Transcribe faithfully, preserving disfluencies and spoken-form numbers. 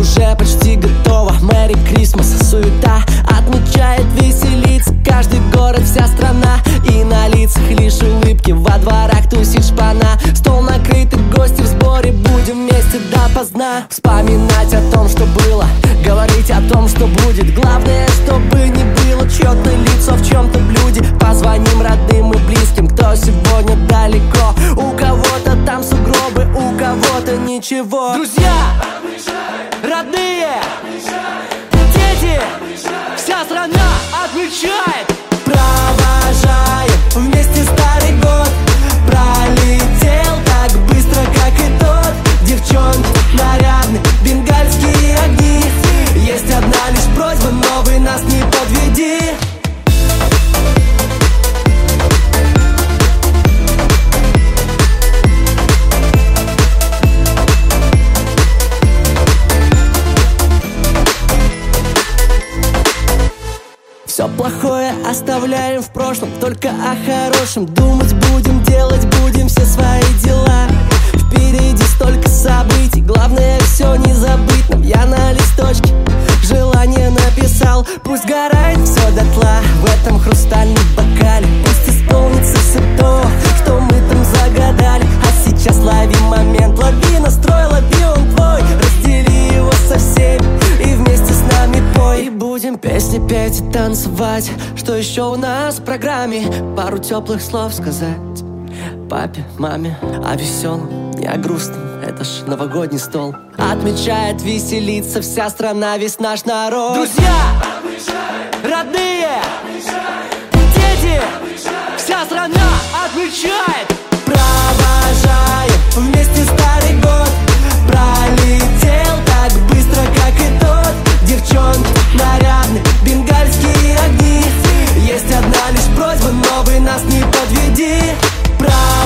уже почти готова. Мэри Крисмас, суета отмечает, веселится каждый город, вся страна. И на лицах лишь улыбки, во дворах тусит шпана. Стол накрытый, гости в сборе, будем вместе допоздна. Вспоминать о том, что было, говорить о том, что будет. Главное, чтобы не было четное лицо в чем-то блюде. Позвоним родным и близким, кто сегодня далеко. У кого-то там сугробы, у кого-то ничего. Друзья, родные, дети, вся страна отмечает. Провожаем вместе старый год. Пролетел так быстро, как и тот. Девчонки нарядны, бенгальские огни. Есть одна лишь просьба, новый нас не подведи. Все плохое оставляем в прошлом, только о хорошем думать будем, делать будем все свои дела. Впереди столько событий, главное все не забыть нам. Я на листочке желание написал, пусть горает все дотла в этом хрустальном бокале. Пусть исполнится все то, что мы там загадали. А сейчас лови момент, лови настрой, лови он твой. Раздели его со всеми и вместе с нами пой. И будем песни петь и танцевать. Что еще у нас в программе? Пару теплых слов сказать папе, маме о веселом, не о грустном. Это ж новогодний стол. Отмечает, веселится вся страна, весь наш народ. Друзья, родные, дети, вся страна отмечает. Провожаем вместе старый год. Пролетел так быстро, как и тот. Девчонки нарядны, бенгальские огни. Есть одна лишь просьба, новый нас не подведи. Провожаем